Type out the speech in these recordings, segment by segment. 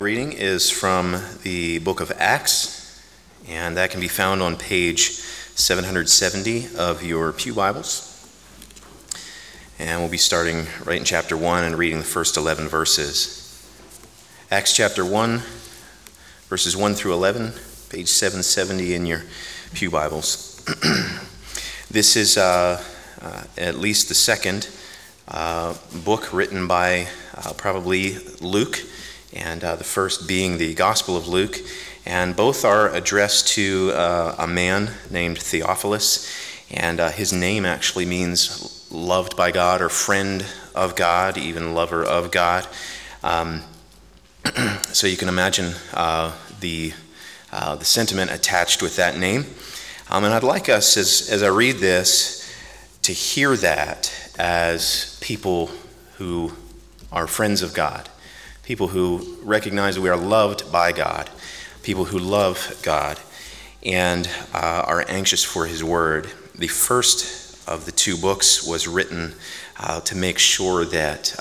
Reading is from the book of Acts, and that can be found on page 770 of your pew Bibles. And we'll be starting right in chapter 1 and reading the first 11 verses. Acts chapter 1, verses 1 through 11, page 770 in your pew Bibles. This is at least the second book written by probably Luke, and the first being the Gospel of Luke, and both are addressed to a man named Theophilus, and his name actually means loved by God or friend of God, even lover of God. So you can imagine the sentiment attached with that name. And I'd like us, as I read this, to hear that as people who are friends of God, people who recognize that we are loved by God, people who love God and are anxious for His Word. The first of the two books was written to make sure that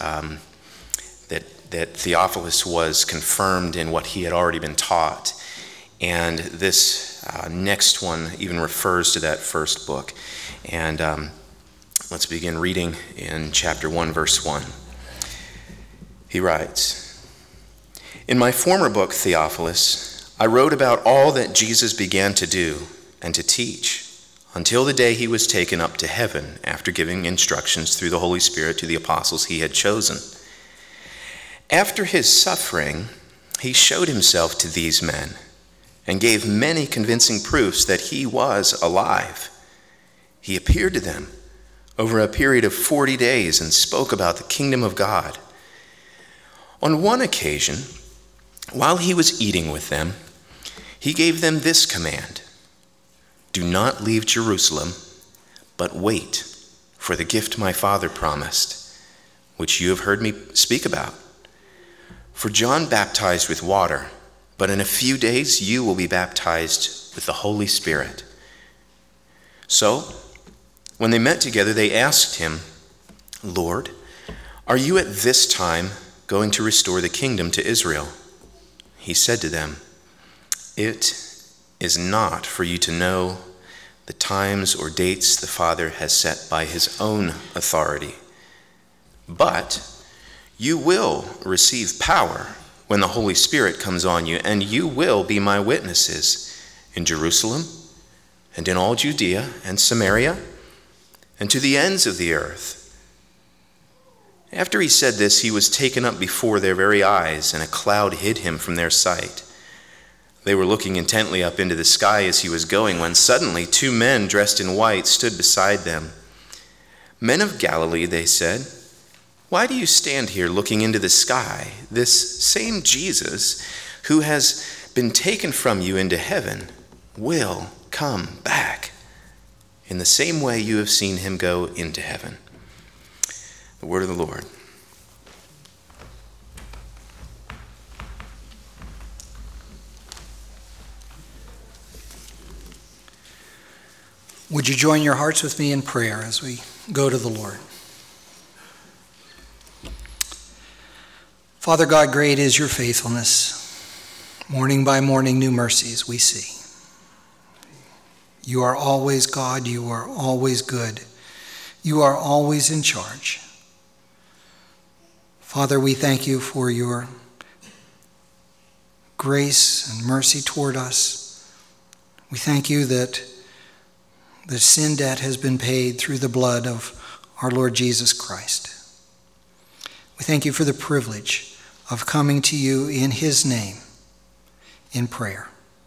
Theophilus was confirmed in what he had already been taught. And this next one even refers to that first book. And let's begin reading in chapter 1, verse 1. He writes, "In my former book, Theophilus, I wrote about all that Jesus began to do and to teach until the day he was taken up to heaven after giving instructions through the Holy Spirit to the apostles he had chosen. After his suffering, he showed himself to these men and gave many convincing proofs that he was alive. He appeared to them over a period of 40 days and spoke about the kingdom of God. On one occasion, while he was eating with them, he gave them this command: 'Do not leave Jerusalem, but wait for the gift my Father promised, which you have heard me speak about. For John baptized with water, but in a few days you will be baptized with the Holy Spirit.' So, when they met together, they asked him, 'Lord, are you at this time going to restore the kingdom to Israel?' He said to them, 'It is not for you to know the times or dates the Father has set by his own authority, but you will receive power when the Holy Spirit comes on you, and you will be my witnesses in Jerusalem and in all Judea and Samaria and to the ends of the earth.' After he said this, he was taken up before their very eyes, and a cloud hid him from their sight. They were looking intently up into the sky as he was going, when suddenly 2 men dressed in white stood beside them. 'Men of Galilee,' they said, 'why do you stand here looking into the sky? This same Jesus, who has been taken from you into heaven, will come back in the same way you have seen him go into heaven.'" The word of the Lord. Would you join your hearts with me in prayer as we go to the Lord? Father God, great is your faithfulness. Morning by morning, new mercies we see. You are always God. You are always good. You are always in charge. Father, we thank you for your grace and mercy toward us. We thank you that the sin debt has been paid through the blood of our Lord Jesus Christ. We thank you for the privilege of coming to you in his name in prayer.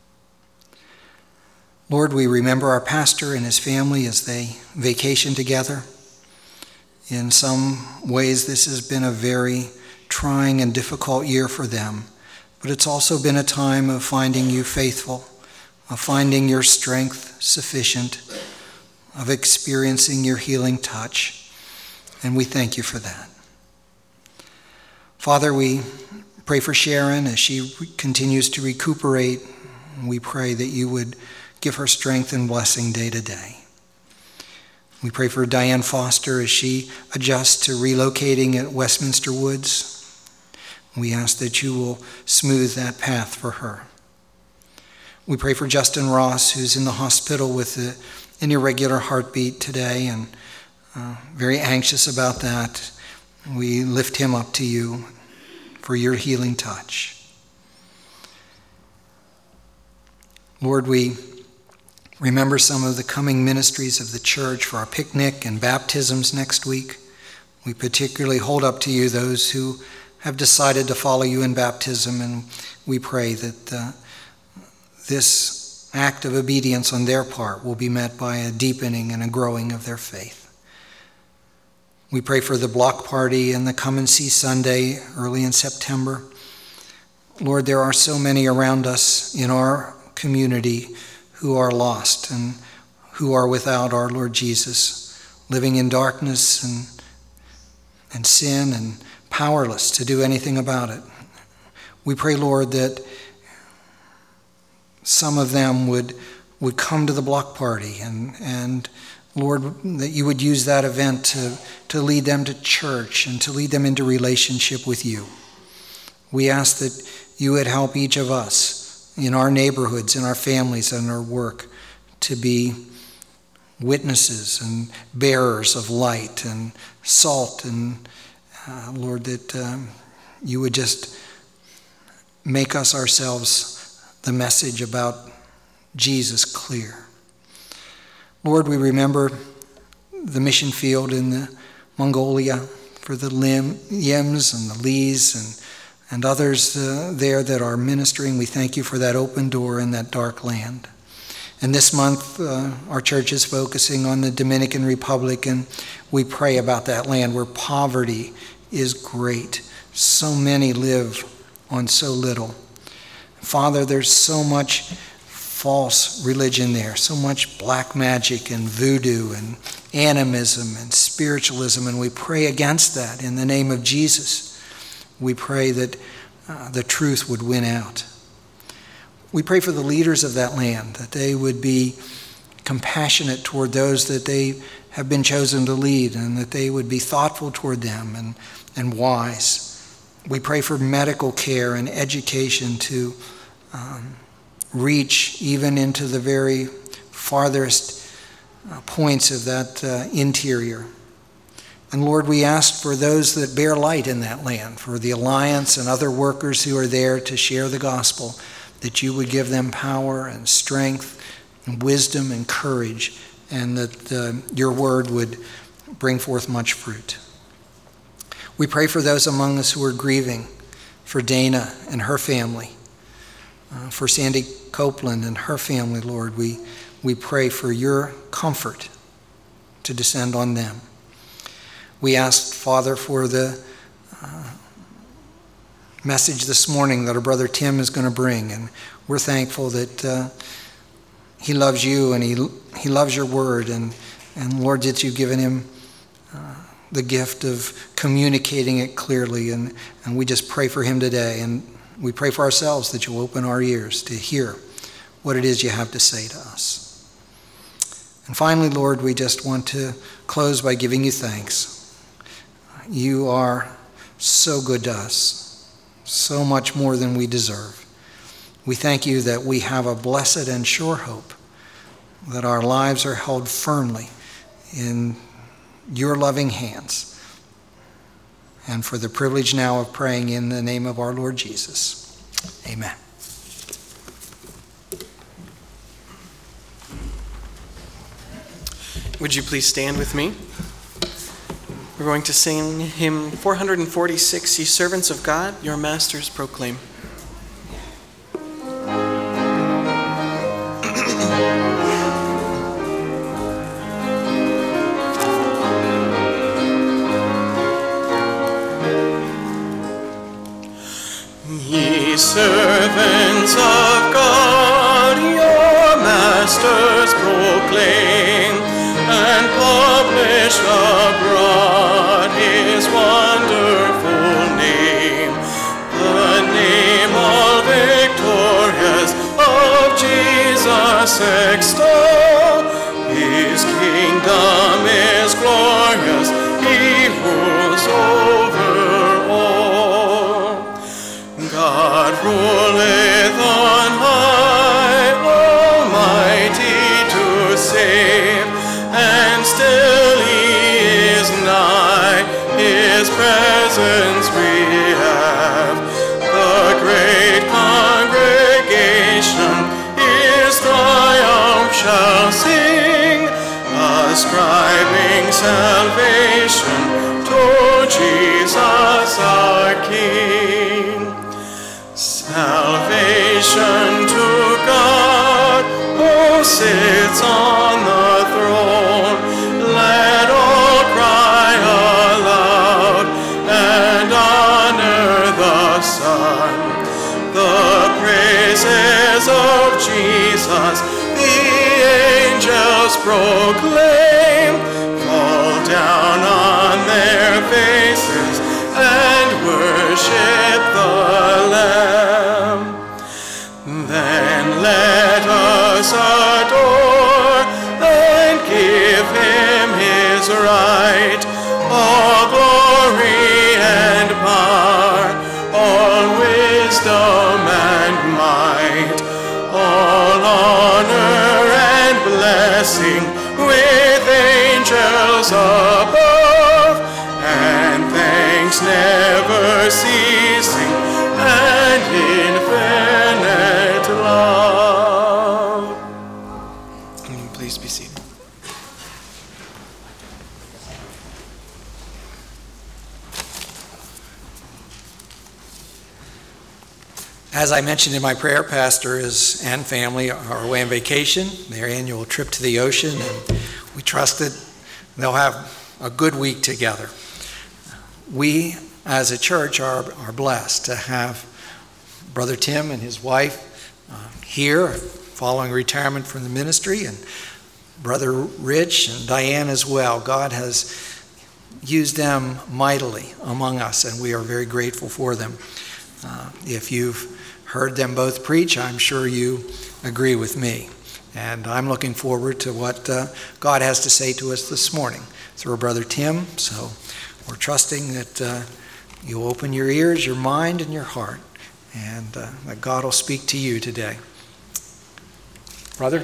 Lord, we remember our pastor and his family as they vacation together. In some ways, this has been a very trying and difficult year for them, but it's also been a time of finding you faithful, of finding your strength sufficient, of experiencing your healing touch, and we thank you for that. Father, we pray for Sharon as she continues to recuperate. We pray that you would give her strength and blessing day to day. We pray for Diane Foster as she adjusts to relocating at Westminster Woods. We ask that you will smooth that path for her. We pray for Justin Ross, who's in the hospital with an irregular heartbeat today and very anxious about that. We lift him up to you for your healing touch. Lord, we remember some of the coming ministries of the church for our picnic and baptisms next week. We particularly hold up to you those who have decided to follow you in baptism, and we pray that this act of obedience on their part will be met by a deepening and a growing of their faith. We pray for the block party and the Come and See Sunday early in September. Lord, there are so many around us in our community who are lost and who are without our Lord Jesus, living in darkness and sin and powerless to do anything about it. We pray, Lord, that some of them would come to the block party and Lord, that you would use that event to lead them to church and to lead them into relationship with you. We ask that you would help each of us in our neighborhoods, in our families, and our work to be witnesses and bearers of light and salt, and Lord, that you would just make us ourselves the message about Jesus clear. Lord, we remember the mission field in the Mongolia for the Yems and the Lees and others there that are ministering. We thank you for that open door in that dark land. And this month, our church is focusing on the Dominican Republic, and we pray about that land where poverty is great. So many live on so little. Father, there's so much false religion there, so much black magic and voodoo and animism and spiritualism, and we pray against that in the name of Jesus. We pray that the truth would win out. We pray for the leaders of that land, that they would be compassionate toward those that they have been chosen to lead, and that they would be thoughtful toward them and wise. We pray for medical care and education to reach even into the very farthest points of that interior. And Lord, we ask for those that bear light in that land, for the Alliance and other workers who are there to share the gospel, that you would give them power and strength and wisdom and courage, and that your word would bring forth much fruit. We pray for those among us who are grieving, for Dana and her family, for Sandy Copeland and her family, Lord. We pray for your comfort to descend on them. We asked, Father, for the message this morning that our brother Tim is going to bring, and we're thankful that he loves you and he loves your word, and Lord, that you've given him the gift of communicating it clearly, and we just pray for him today, and we pray for ourselves that you'll open our ears to hear what it is you have to say to us. And finally, Lord, we just want to close by giving you thanks. You are so good to us, so much more than we deserve. We thank you that we have a blessed and sure hope, that our lives are held firmly in your loving hands. And for the privilege now of praying in the name of our Lord Jesus. Amen. Would you please stand with me? We're going to sing hymn 446, Ye Servants of God, Your Masters Proclaim. Ye servants of God, your masters proclaim, and publish abroad his wonderful name, the name all victorious of Jesus extol. His kingdom is glorious, he rules over all. dwelleth on high, almighty to save, and still he is nigh, his presence we have. The great congregation his triumph shall sing, ascribing salvation to Jesus our King. Salvation to God who sits on the throne. Let all cry aloud and honor the Son. The praises of Jesus the angels proclaim, fall down on their faces and worship the Lamb. Then let us adore and give him his right, all glory and power, all wisdom and might, all honor and blessing with angels above, and thanks never ceasing and infinite love. Please be seated. As I mentioned in my prayer, Pastor and family are away on vacation, their annual trip to the ocean, and we trust that they'll have a good week together. We, as a church, are blessed to have Brother Tim and his wife here following retirement from the ministry, and Brother Rich and Diane as well. God has used them mightily among us, and we are very grateful for them. If you've heard them both preach, I'm sure you agree with me. And I'm looking forward to what God has to say to us this morning through Brother Tim. So we're trusting that you'll open your ears, your mind, and your heart, and that God will speak to you today. Brother?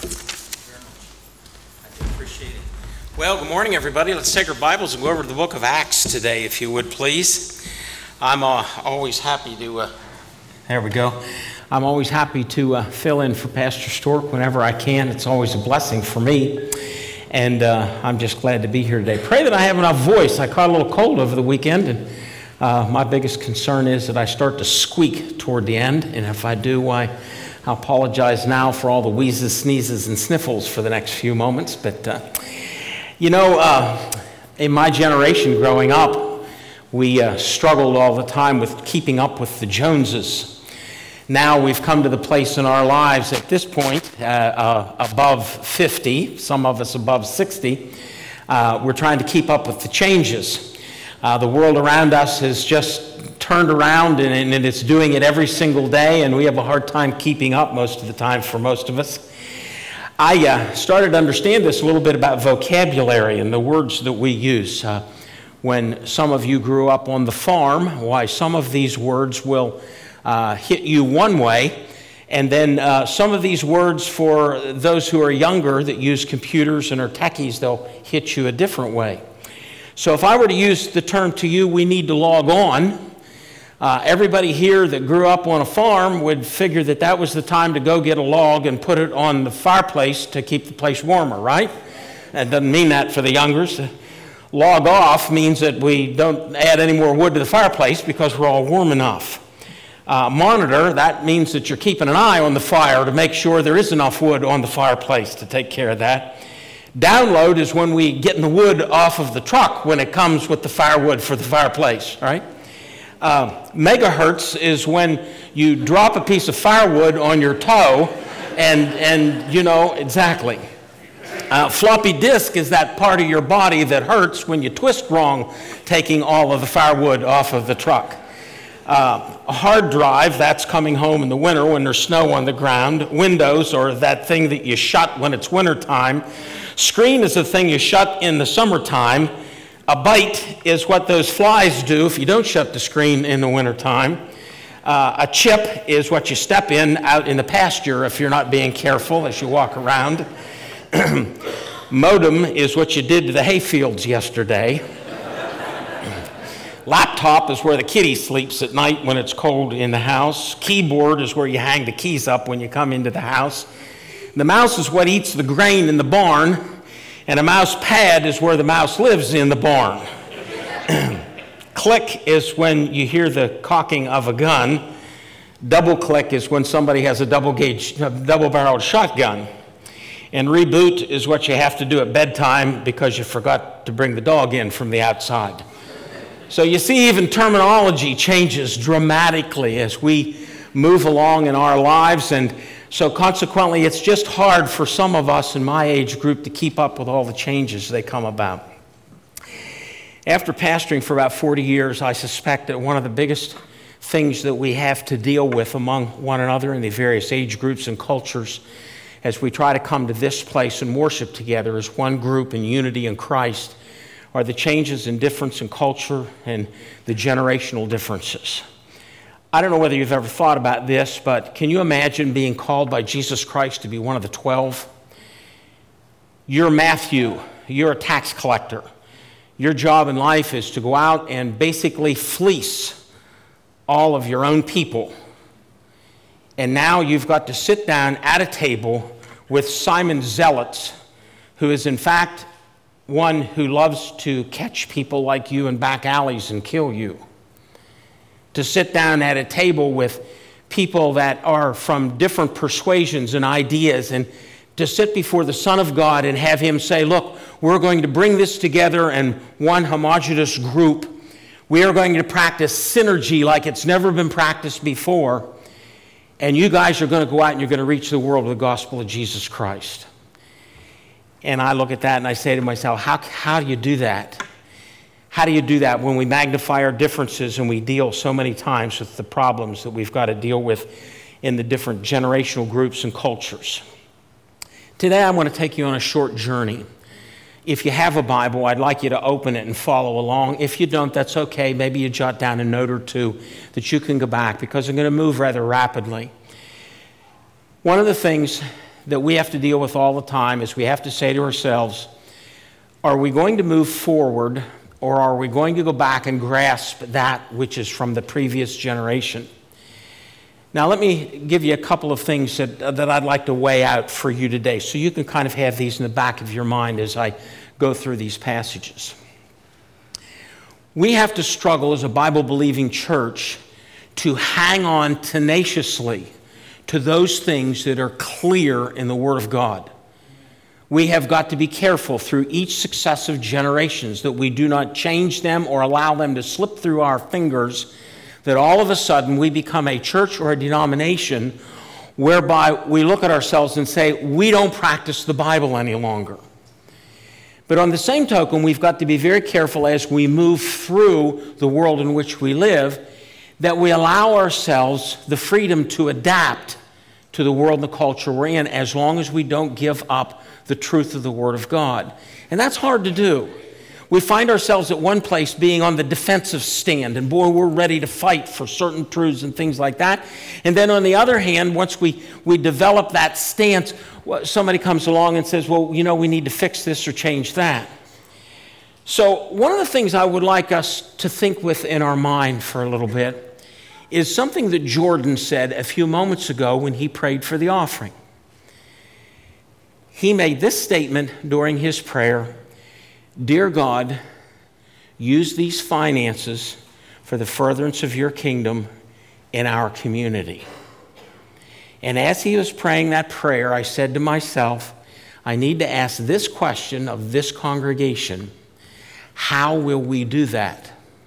I do appreciate it. Well, good morning, everybody. Let's take our Bibles and go over to the book of Acts today, if you would, please. I'm always happy to, there we go. I'm always happy to fill in for Pastor Stork whenever I can. It's always a blessing for me. And I'm just glad to be here today. Pray that I have enough voice. I caught a little cold over the weekend, and my biggest concern is that I start to squeak toward the end. And if I do, I apologize now for all the wheezes, sneezes, and sniffles for the next few moments. But, in my generation growing up, we struggled all the time with keeping up with the Joneses. Now we've come to the place in our lives at this point, above 50, some of us above 60, we're trying to keep up with the changes. The world around us has just turned around and it's doing it every single day, and we have a hard time keeping up most of the time for most of us. I started to understand this a little bit about vocabulary and the words that we use. When some of you grew up on the farm, why some of these words will hit you one way, and then some of these words for those who are younger that use computers and are techies, they'll hit you a different way. So if I were to use the term to you, we need to log on, everybody here that grew up on a farm would figure that that was the time to go get a log and put it on the fireplace to keep the place warmer, right? That doesn't mean that for the youngers. Log off means that we don't add any more wood to the fireplace because we're all warm enough. Monitor, that means that you're keeping an eye on the fire to make sure there is enough wood on the fireplace to take care of that. Download is when we get the wood off of the truck when it comes with the firewood for the fireplace, right? Megahertz is when you drop a piece of firewood on your toe and you know exactly. Floppy disk is that part of your body that hurts when you twist wrong, taking all of the firewood off of the truck. A hard drive, that's coming home in the winter when there's snow on the ground. Windows, or that thing that you shut when it's wintertime. Screen is the thing you shut in the summertime. A bite is what those flies do if you don't shut the screen in the wintertime. A chip is what you step in out in the pasture if you're not being careful as you walk around. Modem is what you did to the hayfields yesterday. Laptop is where the kitty sleeps at night when it's cold in the house. Keyboard is where you hang the keys up when you come into the house. The mouse is what eats the grain in the barn, and a mouse pad is where the mouse lives in the barn. Click is when you hear the cocking of a gun. Double click is when somebody has a double-barreled shotgun. And reboot is what you have to do at bedtime because you forgot to bring the dog in from the outside. So you see, even terminology changes dramatically as we move along in our lives, and so consequently it's just hard for some of us in my age group to keep up with all the changes that come about. After pastoring for about 40 years, I suspect that one of the biggest things that we have to deal with among one another in the various age groups and cultures as we try to come to this place and worship together as one group in unity in Christ are the changes and difference in culture and the generational differences. I don't know whether you've ever thought about this, but can you imagine being called by Jesus Christ to be one of the 12? You're Matthew, you're a tax collector. Your job in life is to go out and basically fleece all of your own people. And now you've got to sit down at a table with Simon Zealots, who is in fact one who loves to catch people like you in back alleys and kill you. To sit down at a table with people that are from different persuasions and ideas, and to sit before the Son of God and have him say, look, we're going to bring this together in one homogeneous group. We are going to practice synergy like it's never been practiced before. And you guys are going to go out and you're going to reach the world with the gospel of Jesus Christ. And I look at that and I say to myself, how do you do that? How do you do that when we magnify our differences and we deal so many times with the problems that we've got to deal with in the different generational groups and cultures? Today I want to take you on a short journey. If you have a Bible, I'd like you to open it and follow along. If you don't, that's okay. Maybe you jot down a note or two that you can go back, because I'm going to move rather rapidly. One of the things that we have to deal with all the time is we have to say to ourselves, are we going to move forward, or are we going to go back and grasp that which is from the previous generation? Now, let me give you a couple of things that I'd like to weigh out for you today, so you can kind of have these in the back of your mind as I go through these passages. We have to struggle as a Bible-believing church to hang on tenaciously to those things that are clear in the Word of God. We have got to be careful through each successive generations that we do not change them or allow them to slip through our fingers, that all of a sudden we become a church or a denomination whereby we look at ourselves and say, we don't practice the Bible any longer. But on the same token, we've got to be very careful as we move through the world in which we live, that we allow ourselves the freedom to adapt to the world and the culture we're in, as long as we don't give up the truth of the Word of God. And that's hard to do. We find ourselves at one place being on the defensive stand, and boy, we're ready to fight for certain truths and things like that. And then on the other hand, once we develop that stance, somebody comes along and says, well, you know, we need to fix this or change that. So one of the things I would like us to think with in our mind for a little bit is something that Jordan said a few moments ago when he prayed for the offering. He made this statement during his prayer: Dear God, use these finances for the furtherance of your kingdom in our community. And as he was praying that prayer, I said to myself, I need to ask this question of this congregation: how will we do that?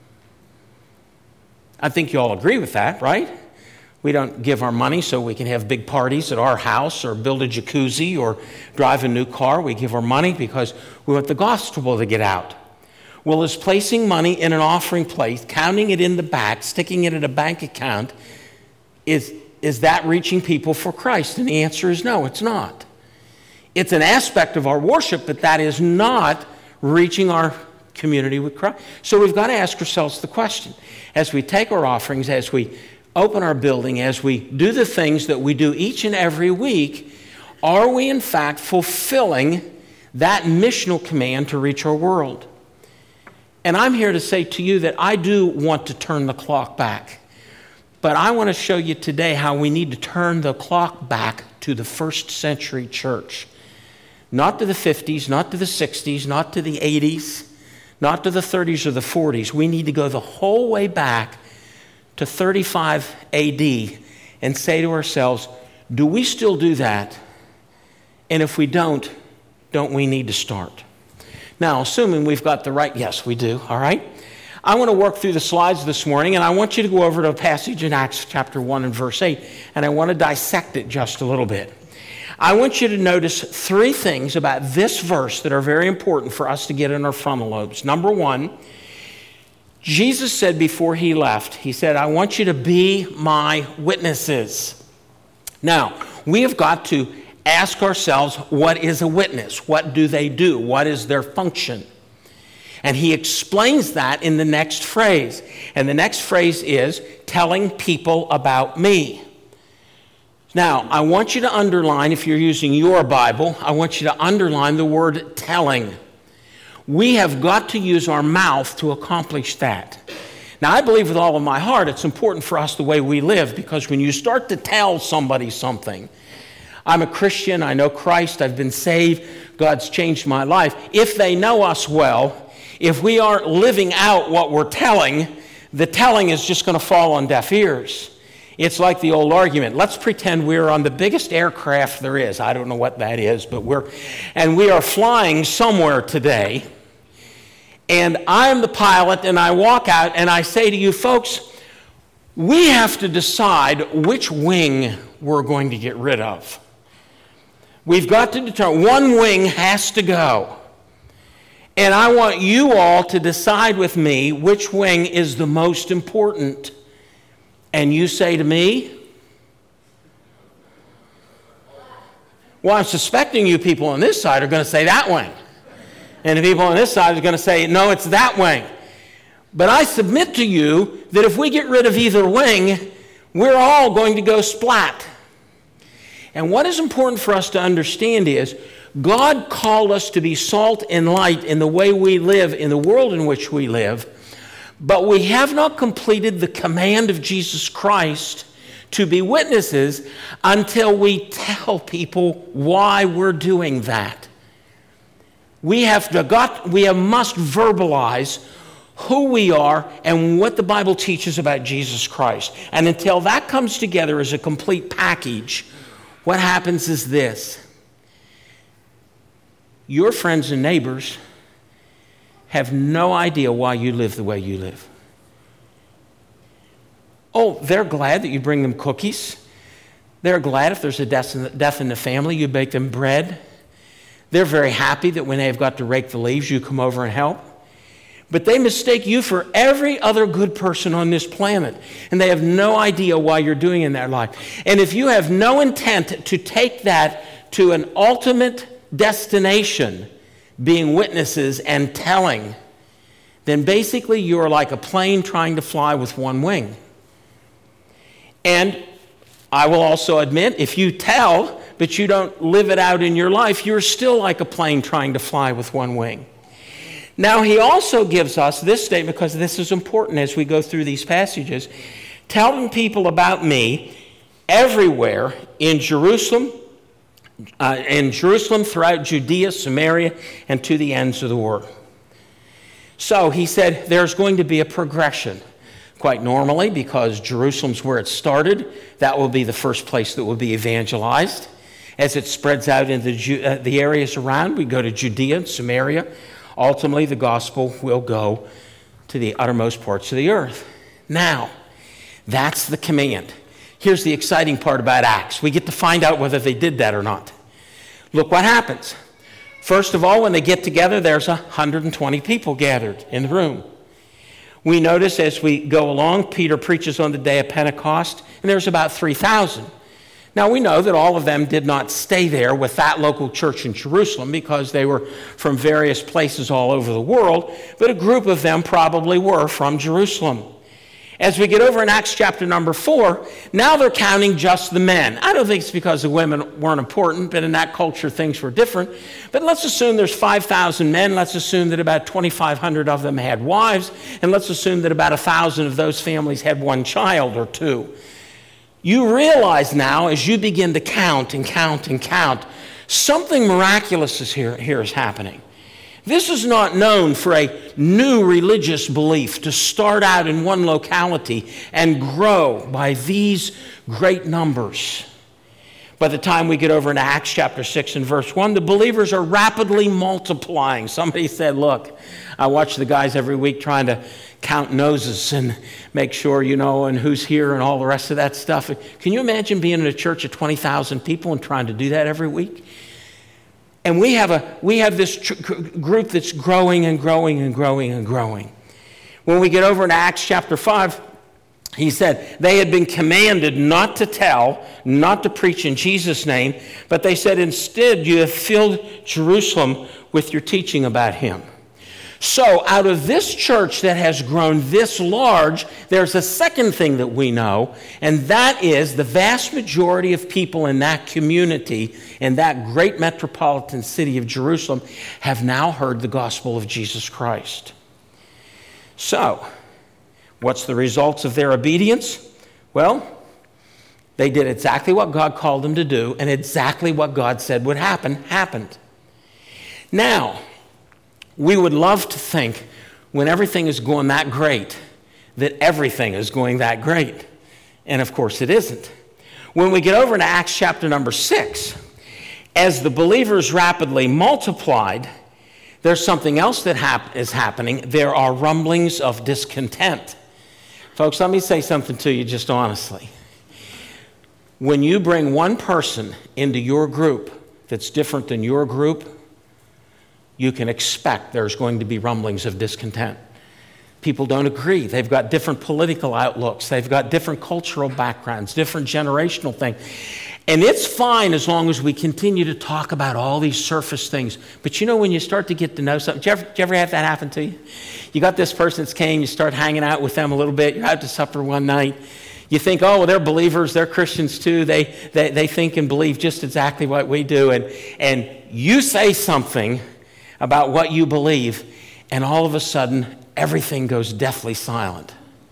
I think you all agree with that, right? We don't give our money so we can have big parties at our house or build a jacuzzi or drive a new car. We give our money because we want the gospel to get out. Well, is placing money in an offering plate, counting it in the back, sticking it in a bank account, is that reaching people for Christ? And the answer is no, it's not. It's an aspect of our worship, but that is not reaching our community with Christ. So we've got to ask ourselves the question, as we take our offerings, as we open our building, as we do the things that we do each and every week, are we in fact fulfilling that missional command to reach our world? And I'm here to say to you that I do want to turn the clock back. But I want to show you today how we need to turn the clock back to the first century church. Not to the 50s, not to the 60s, not to the 80s, not to the 30s or the 40s. We need to go the whole way back to 35 AD and say to ourselves, do we still do that? And if we don't we need to start? Now, assuming we've got the right, yes, we do, all right? I want to work through the slides this morning, and I want you to go over to a passage in Acts chapter 1 and verse 8, and I want to dissect it just a little bit. I want you to notice three things about this verse that are very important for us to get in our frontal lobes. Number one, Jesus said before he left, he said, I want you to be my witnesses. Now, we have got to ask ourselves, what is a witness? What do they do? What is their function? And he explains that in the next phrase. And the next phrase is telling people about me. Now, I want you to underline, if you're using your Bible, I want you to underline the word telling. We have got to use our mouth to accomplish that. Now, I believe with all of my heart it's important for us the way we live, because when you start to tell somebody something, I'm a Christian, I know Christ, I've been saved, God's changed my life. If they know us well, if we aren't living out what we're telling, the telling is just going to fall on deaf ears. It's like the old argument. Let's pretend we're on the biggest aircraft there is. I don't know what that is, but we are flying somewhere today. And I'm the pilot, and I walk out and I say to you folks, we have to decide which wing we're going to get rid of. We've got to determine, one wing has to go. And I want you all to decide with me which wing is the most important. And you say to me, well, I'm suspecting you people on this side are going to say that wing. And the people on this side are going to say, no, it's that wing. But I submit to you that if we get rid of either wing, we're all going to go splat. And what is important for us to understand is God called us to be salt and light in the way we live, in the world in which we live, but we have not completed the command of Jesus Christ to be witnesses until we tell people why we're doing that. We must verbalize who we are and what the Bible teaches about Jesus Christ. And until that comes together as a complete package, what happens is this. Your friends and neighbors have no idea why you live the way you live. Oh, they're glad that you bring them cookies. They're glad if there's a death in the family, you bake them bread. They're very happy that when they've got to rake the leaves, you come over and help. But they mistake you for every other good person on this planet, and they have no idea why you're doing in their life. And if you have no intent to take that to an ultimate destination, being witnesses and telling, then basically you're like a plane trying to fly with one wing. And I will also admit, if you tell, but you don't live it out in your life, you're still like a plane trying to fly with one wing. Now, he also gives us this statement, because this is important as we go through these passages, telling people about me everywhere in Jerusalem, throughout Judea, Samaria, and to the ends of the world. So he said there's going to be a progression. Quite normally, because Jerusalem's where it started, that will be the first place that will be evangelized. As it spreads out into the areas around, we go to Judea and Samaria. Ultimately, the gospel will go to the uttermost parts of the earth. Now, that's the command. Here's the exciting part about Acts. We get to find out whether they did that or not. Look what happens. First of all, when they get together, there's 120 people gathered in the room. We notice as we go along, Peter preaches on the day of Pentecost, and there's about 3,000. Now, we know that all of them did not stay there with that local church in Jerusalem because they were from various places all over the world, but a group of them probably were from Jerusalem. As we get over in Acts chapter number 4, now they're counting just the men. I don't think it's because the women weren't important, but in that culture things were different. But let's assume there's 5,000 men. Let's assume that about 2,500 of them had wives. And let's assume that about 1,000 of those families had one child or two. You realize now, as you begin to count and count and count, something miraculous here is happening. This is not known for a new religious belief to start out in one locality and grow by these great numbers. By the time we get over into Acts chapter 6 and verse 1, the believers are rapidly multiplying. Somebody said, look, I watch the guys every week trying to count noses and make sure, and who's here and all the rest of that stuff. Can you imagine being in a church of 20,000 people and trying to do that every week? And we have this group that's growing and growing and growing and growing. When we get over into Acts chapter 5, he said, they had been commanded not to tell, not to preach in Jesus' name, but they said, instead, you have filled Jerusalem with your teaching about him. So out of this church that has grown this large, there's a second thing that we know, and that is the vast majority of people in that community, in that great metropolitan city of Jerusalem, have now heard the gospel of Jesus Christ. So, what's the results of their obedience? Well, they did exactly what God called them to do, and exactly what God said would happen, happened. Now, we would love to think when everything is going that great, that everything is going that great. And of course it isn't. When we get over into Acts chapter number 6, as the believers rapidly multiplied, there's something else that is happening. There are rumblings of discontent. Folks, let me say something to you just honestly. When you bring one person into your group that's different than your group, you can expect there's going to be rumblings of discontent. People don't agree. They've got different political outlooks. They've got different cultural backgrounds, different generational things. And it's fine as long as we continue to talk about all these surface things. But when you start to get to know something, did you ever have that happen to you? You got this person that's came, you start hanging out with them a little bit, you're out to supper one night. You think, oh, well, they're believers, they're Christians too. They think and believe just exactly what we do. And you say something about what you believe, and all of a sudden, everything goes deathly silent.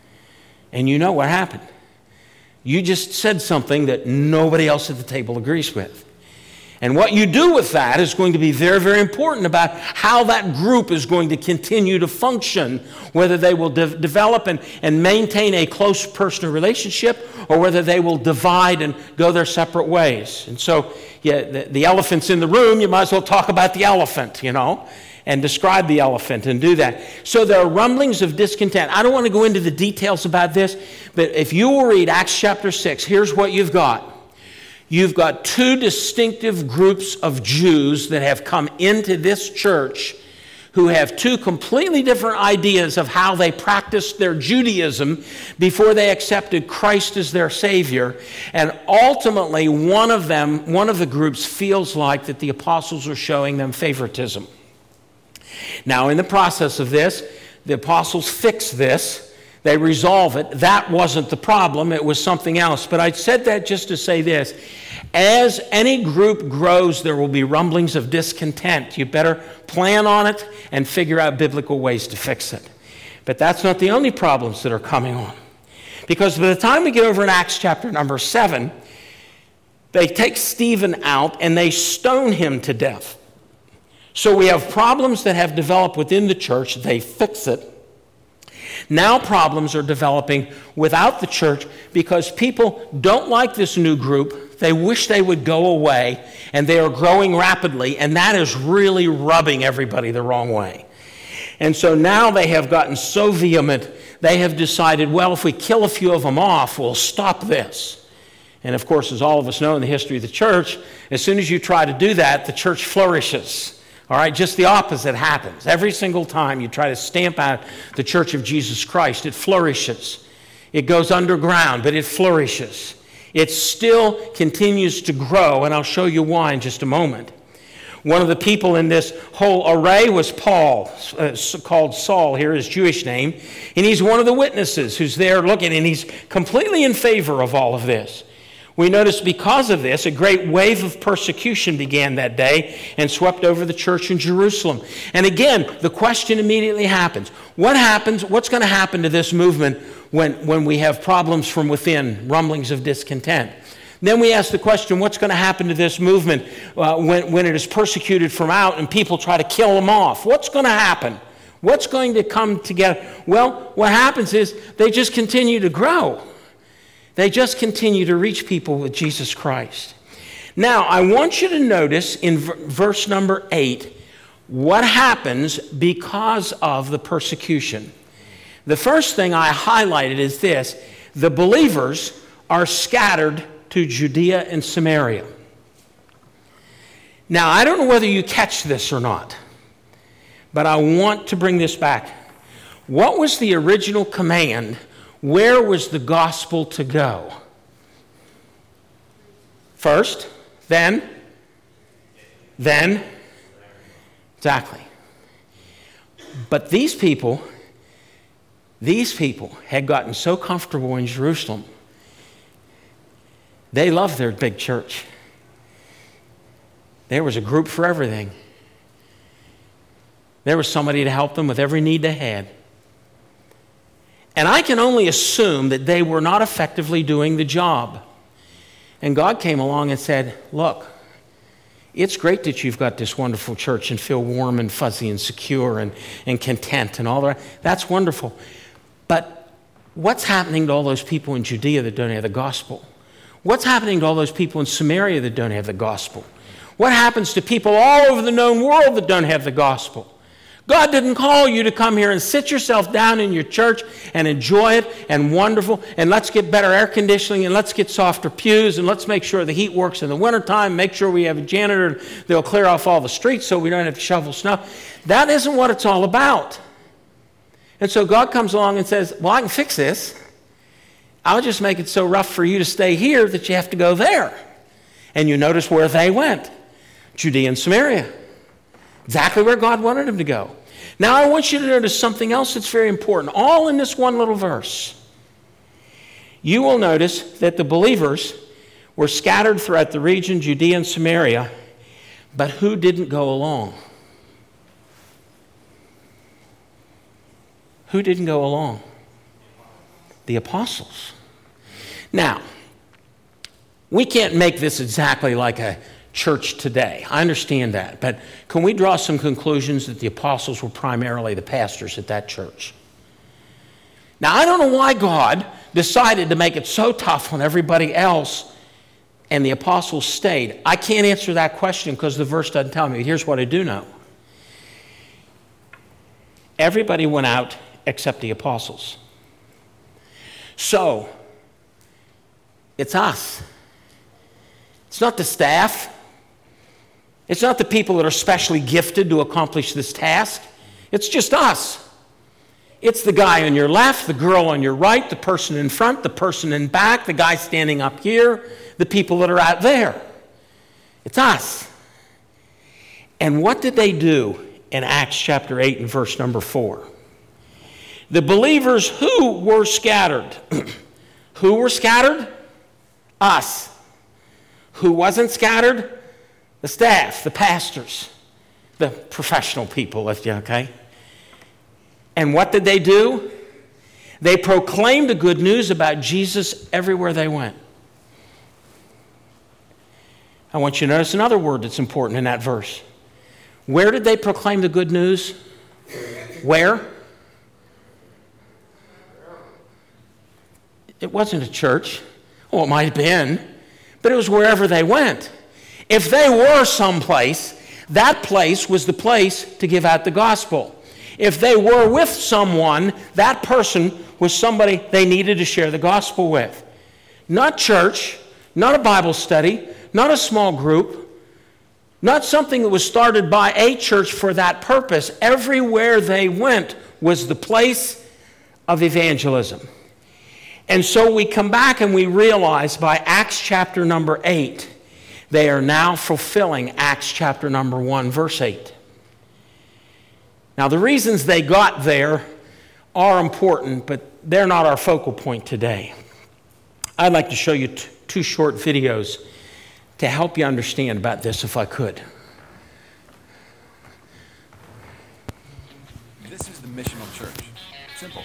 And you know what happened. You just said something that nobody else at the table agrees with. And what you do with that is going to be very, very important about how that group is going to continue to function, whether they will develop and maintain a close personal relationship, or whether they will divide and go their separate ways. And so, the elephant's in the room, you might as well talk about the elephant, and describe the elephant and do that. So there are rumblings of discontent. I don't want to go into the details about this, but if you will read Acts chapter 6, here's what you've got. You've got two distinctive groups of Jews that have come into this church who have two completely different ideas of how they practiced their Judaism before they accepted Christ as their Savior. And ultimately, one of the groups feels like that the apostles are showing them favoritism. Now, in the process of this, the apostles fix this. They resolve it. That wasn't the problem. It was something else. But I said that just to say this. As any group grows, there will be rumblings of discontent. You better plan on it and figure out biblical ways to fix it. But that's not the only problems that are coming on. Because by the time we get over in Acts chapter number 7, they take Stephen out and they stone him to death. So we have problems that have developed within the church. They fix it. Now problems are developing without the church because people don't like this new group. They wish they would go away, and they are growing rapidly, and that is really rubbing everybody the wrong way. And so now they have gotten so vehement, they have decided, well, if we kill a few of them off, we'll stop this. And of course, as all of us know in the history of the church, as soon as you try to do that, the church flourishes. All right, just the opposite happens. Every single time you try to stamp out the Church of Jesus Christ, it flourishes. It goes underground, but it flourishes. It still continues to grow, and I'll show you why in just a moment. One of the people in this whole array was Paul, called Saul, here his Jewish name, and he's one of the witnesses who's there looking, and he's completely in favor of all of this. We notice because of this, a great wave of persecution began that day and swept over the church in Jerusalem. And again, the question immediately happens. What happens? What's going to happen to this movement when we have problems from within, rumblings of discontent? Then we ask the question, what's going to happen to this movement when it is persecuted from out and people try to kill them off? What's going to happen? What's going to come together? Well, what happens is they just continue to grow. They just continue to reach people with Jesus Christ. Now, I want you to notice in verse number 8 what happens because of the persecution. The first thing I highlighted is this: the believers are scattered to Judea and Samaria. Now, I don't know whether you catch this or not, but I want to bring this back. What was the original command? Where was the gospel to go? First, then. Exactly. But these people had gotten so comfortable in Jerusalem. They loved their big church. There was a group for everything. There was somebody to help them with every need they had. And I can only assume that they were not effectively doing the job. And God came along and said, look, it's great that you've got this wonderful church and feel warm and fuzzy and secure and content and all that. That's wonderful. But what's happening to all those people in Judea that don't have the gospel? What's happening to all those people in Samaria that don't have the gospel? What happens to people all over the known world that don't have the gospel? God didn't call you to come here and sit yourself down in your church and enjoy it and wonderful, and let's get better air conditioning and let's get softer pews and let's make sure the heat works in the wintertime, make sure we have a janitor that'll clear off all the streets so we don't have to shovel snow. That isn't what it's all about. And so God comes along and says, well, I can fix this. I'll just make it so rough for you to stay here that you have to go there. And you notice where they went. Judea and Samaria. Exactly where God wanted them to go. Now I want you to notice something else that's very important. All in this one little verse. You will notice that the believers were scattered throughout the region, Judea and Samaria. But who didn't go along? Who didn't go along? The apostles. Now, we can't make this exactly like a church today. I understand that. But can we draw some conclusions that the apostles were primarily the pastors at that church? Now, I don't know why God decided to make it so tough on everybody else and the apostles stayed. I can't answer that question because the verse doesn't tell me. Here's what I do know. Everybody went out except the apostles. So, it's us. It's not the staff. It's not the people that are specially gifted to accomplish this task. It's just us. It's the guy on your left, the girl on your right, the person in front, the person in back, the guy standing up here, the people that are out there. It's us. And what did they do in Acts chapter 8 and verse number 4? The believers who were scattered. Who were scattered? Us. Who wasn't scattered? The staff, the pastors, the professional people, okay? And what did they do? They proclaimed the good news about Jesus everywhere they went. I want you to notice another word that's important in that verse. Where did they proclaim the good news? Where? It wasn't a church. Well, it might have been, but it was wherever they went. If they were someplace, that place was the place to give out the gospel. If they were with someone, that person was somebody they needed to share the gospel with. Not church, not a Bible study, not a small group, not something that was started by a church for that purpose. Everywhere they went was the place of evangelism. And so we come back and we realize by Acts chapter number 8 they are now fulfilling Acts chapter number 1, verse 8. Now, the reasons they got there are important, but they're not our focal point today. I'd like to show you two short videos to help you understand about this, if I could. This is the missional church. Simple.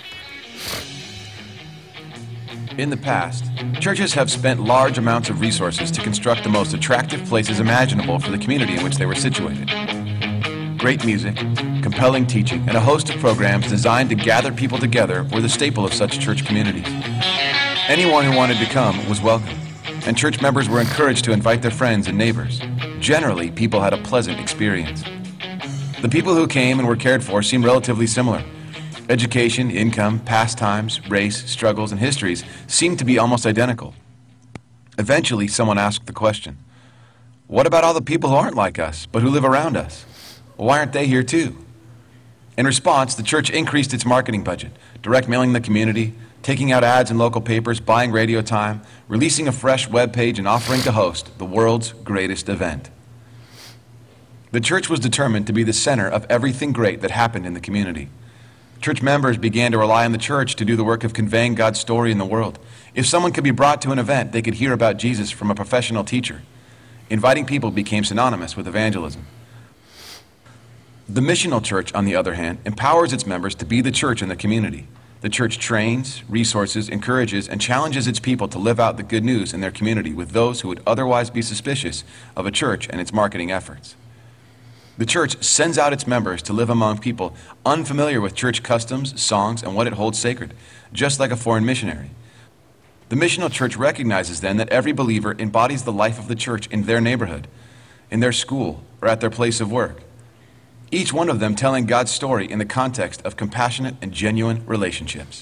In the past, churches have spent large amounts of resources to construct the most attractive places imaginable for the community in which they were situated. Great music, compelling teaching, and a host of programs designed to gather people together were the staple of such church communities. Anyone who wanted to come was welcome, and church members were encouraged to invite their friends and neighbors. Generally, people had a pleasant experience. The people who came and were cared for seemed relatively similar. Education, income, pastimes, race, struggles, and histories seemed to be almost identical. Eventually, someone asked the question, what about all the people who aren't like us, but who live around us? Why aren't they here too? In response, the church increased its marketing budget, direct mailing the community, taking out ads in local papers, buying radio time, releasing a fresh web page, and offering to host the world's greatest event. The church was determined to be the center of everything great that happened in the community. Church members began to rely on the church to do the work of conveying God's story in the world. If someone could be brought to an event, they could hear about Jesus from a professional teacher. Inviting people became synonymous with evangelism. The missional church, on the other hand, empowers its members to be the church in the community. The church trains, resources, encourages, and challenges its people to live out the good news in their community with those who would otherwise be suspicious of a church and its marketing efforts. The church sends out its members to live among people unfamiliar with church customs, songs, and what it holds sacred, just like a foreign missionary. The missional church recognizes then that every believer embodies the life of the church in their neighborhood, in their school, or at their place of work. Each one of them telling God's story in the context of compassionate and genuine relationships.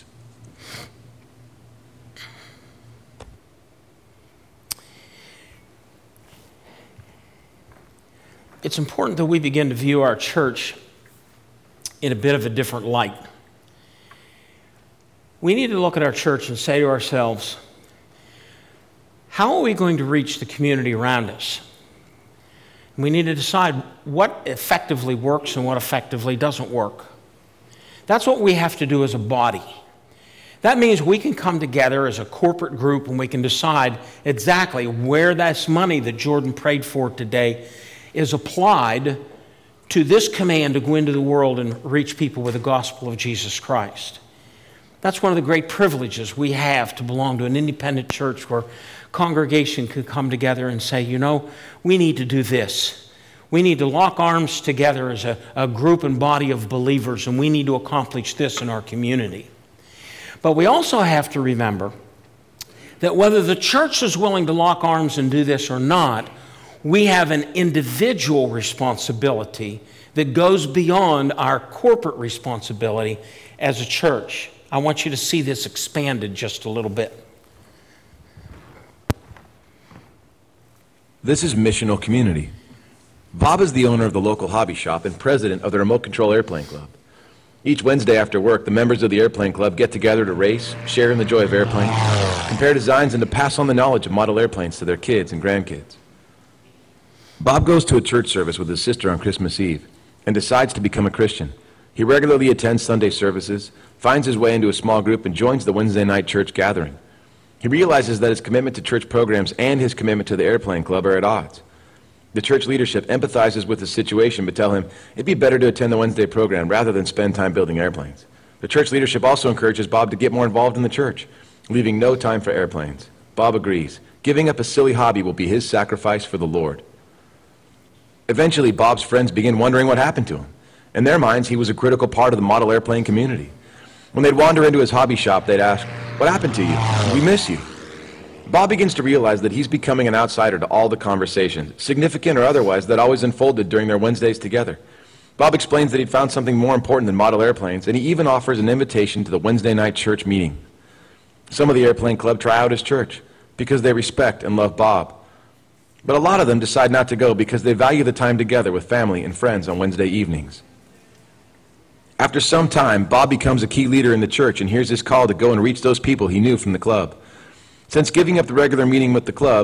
It's important that we begin to view our church in a bit of a different light. We need to look at our church and say to ourselves, how are we going to reach the community around us? We need to decide what effectively works and what effectively doesn't work. That's what we have to do as a body. That means we can come together as a corporate group and we can decide exactly where this money that Jordan prayed for today is applied to this command to go into the world and reach people with the gospel of Jesus Christ. That's one of the great privileges we have to belong to an independent church where congregation could come together and say, you know, we need to do this. We need to lock arms together as a group and body of believers, and we need to accomplish this in our community. But we also have to remember that whether the church is willing to lock arms and do this or not, we have an individual responsibility that goes beyond our corporate responsibility as a church. I want you to see this expanded just a little bit. This is missional community. Bob is the owner of the local hobby shop and president of the Remote Control Airplane Club. Each Wednesday after work, the members of the airplane club get together to race, share in the joy of airplanes, compare designs, and to pass on the knowledge of model airplanes to their kids and grandkids. Bob goes to a church service with his sister on Christmas Eve and decides to become a Christian. He regularly attends Sunday services, finds his way into a small group, and joins the Wednesday night church gathering. He realizes that his commitment to church programs and his commitment to the airplane club are at odds. The church leadership empathizes with the situation, but tell him it'd be better to attend the Wednesday program rather than spend time building airplanes. The church leadership also encourages Bob to get more involved in the church, leaving no time for airplanes. Bob agrees. Giving up a silly hobby will be his sacrifice for the Lord. Eventually, Bob's friends begin wondering what happened to him. In their minds, he was a critical part of the model airplane community. When they'd wander into his hobby shop, they'd ask, "What happened to you? We miss you." Bob begins to realize that he's becoming an outsider to all the conversations, significant or otherwise, that always unfolded during their Wednesdays together. Bob explains that he'd found something more important than model airplanes, and he even offers an invitation to the Wednesday night church meeting. Some of the airplane club try out his church because they respect and love Bob. But a lot of them decide not to go because they value the time together with family and friends on Wednesday evenings. After some time, Bob becomes a key leader in the church and hears his call to go and reach those people he knew from the club. Since giving up the regular meeting with the club,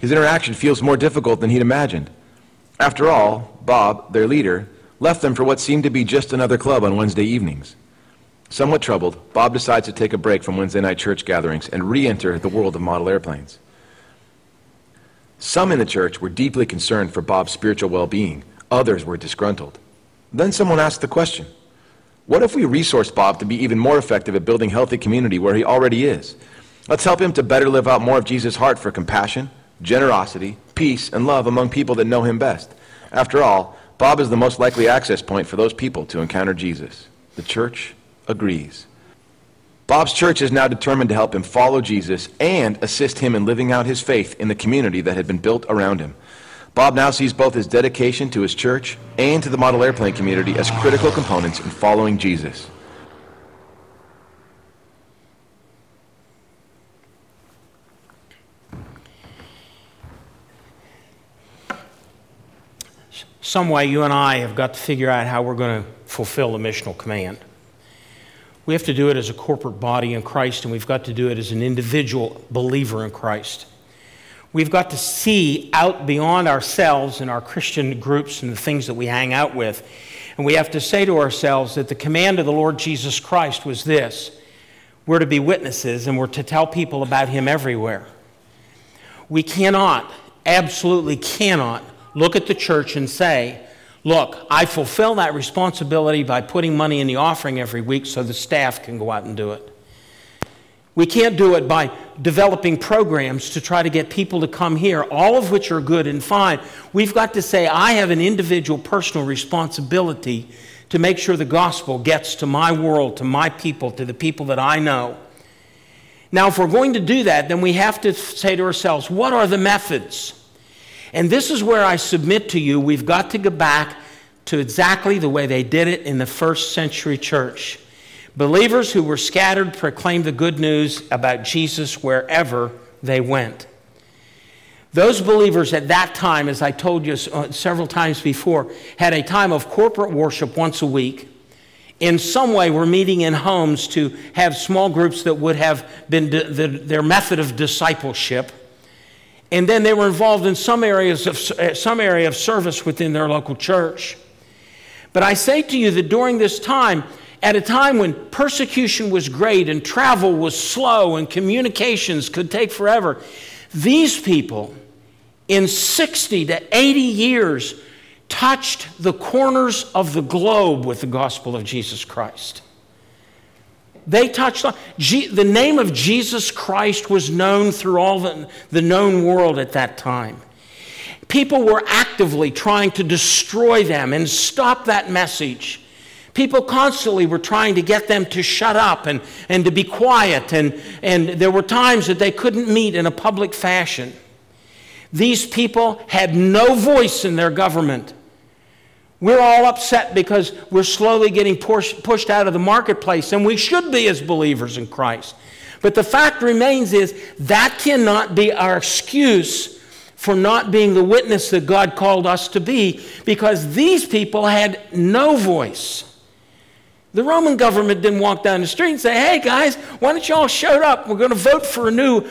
His interaction feels more difficult than he'd imagined. After all, Bob, their leader, left them for what seemed to be just another club on Wednesday evenings. Somewhat troubled, Bob decides to take a break from Wednesday night church gatherings and re-enter the world of model airplanes. Some in the church were deeply concerned for Bob's spiritual well-being. Others were disgruntled. Then someone asked the question, what if we resource Bob to be even more effective at building healthy community where he already is? Let's help him to better live out more of Jesus' heart for compassion, generosity, peace, and love among people that know him best. After all, Bob is the most likely access point for those people to encounter Jesus. The church agrees. Bob's church is now determined to help him follow Jesus and assist him in living out his faith in the community that had been built around him. Bob now sees both his dedication to his church and to the model airplane community as critical components in following Jesus. Some way you and I have got to figure out how we're going to fulfill the missional command. We have to do it as a corporate body in Christ, and we've got to do it as an individual believer in Christ. We've got to see out beyond ourselves and our Christian groups and the things that we hang out with, and we have to say to ourselves that the command of the Lord Jesus Christ was this: we're to be witnesses, and we're to tell people about him everywhere. We cannot, absolutely cannot, look at the church and say, look, I fulfill that responsibility by putting money in the offering every week so the staff can go out and do it. We can't do it by developing programs to try to get people to come here, all of which are good and fine. We've got to say, I have an individual personal responsibility to make sure the gospel gets to my world, to my people, to the people that I know. Now, if we're going to do that, then we have to say to ourselves, what are the methods? And this is where I submit to you, we've got to go back to exactly the way they did it in the first century church. Believers who were scattered proclaimed the good news about Jesus wherever they went. Those believers at that time, as I told you several times before, had a time of corporate worship once a week. In some way, were meeting in homes to have small groups that would have been their method of discipleship. And then they were involved in some area of service within their local church. But I say to you that during this time, at a time when persecution was great and travel was slow and communications could take forever, these people in 60 to 80 years touched the corners of the globe with the gospel of Jesus Christ. They touched on the name of Jesus Christ was known through all the known world at that time. People were actively trying to destroy them and stop that message. People constantly were trying to get them to shut up and to be quiet, and there were times that they couldn't meet in a public fashion. These people had no voice in their government. We're all upset because we're slowly getting pushed out of the marketplace, and we should be as believers in Christ. But the fact remains is that cannot be our excuse for not being the witness that God called us to be, because these people had no voice. The Roman government didn't walk down the street and say, "Hey guys, why don't you all show up? We're going to vote for a new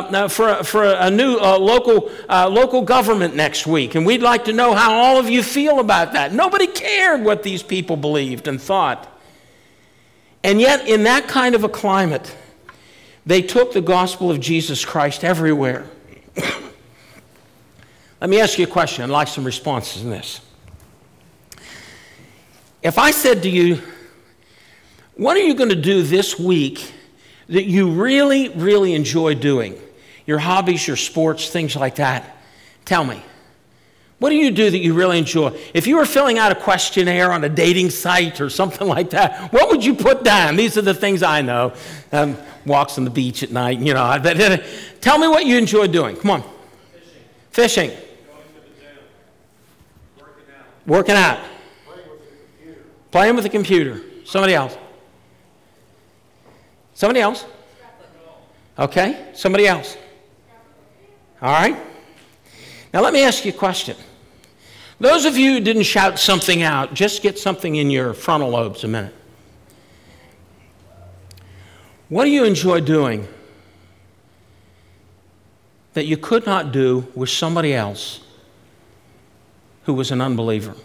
local government next week, and we'd like to know how all of you feel about that." Nobody cared what these people believed and thought. And yet, in that kind of a climate, they took the gospel of Jesus Christ everywhere. Let me ask you a question. I'd like some responses in this. If I said to you, what are you going to do this week that you really, really enjoy doing? Your hobbies, your sports, things like that. Tell me. What do you do that you really enjoy? If you were filling out a questionnaire on a dating site or something like that, what would you put down? These are the things I know. Walks on the beach at night, you know. Tell me what you enjoy doing. Come on. Fishing. Going to the gym. Working out. Playing with the computer. Somebody else. Somebody else? Okay, somebody else. All right. Now let me ask you a question. Those of you who didn't shout something out, just get something in your frontal lobes a minute. What do you enjoy doing? that you could not do with somebody else who was an unbeliever?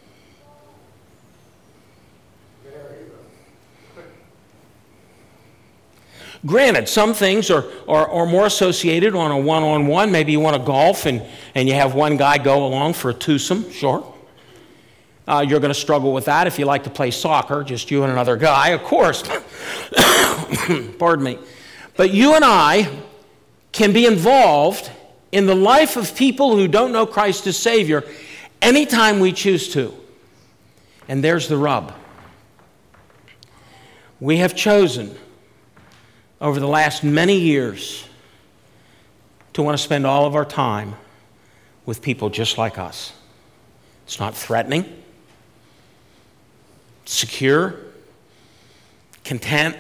Granted, some things are more associated on a one-on-one. Maybe you want to golf and you have one guy go along for a twosome, sure. You're going to struggle with that if you like to play soccer, just you and another guy, of course. Pardon me. But you and I can be involved in the life of people who don't know Christ as Savior anytime we choose to. And there's the rub. We have chosen over the last many years to want to spend all of our time with people just like us. It's not threatening, secure, content.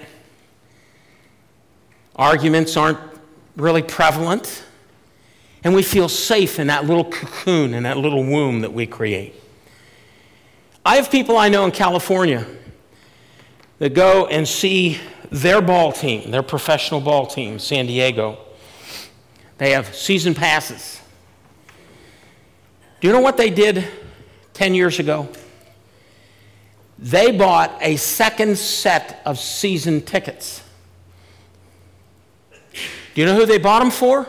Arguments aren't really prevalent. And we feel safe in that little cocoon, in that little womb that we create. I have people I know in California that go and see their ball team, their professional ball team, San Diego. They have season passes. Do you know what they did 10 years ago? They bought a second set of season tickets. Do you know who they bought them for?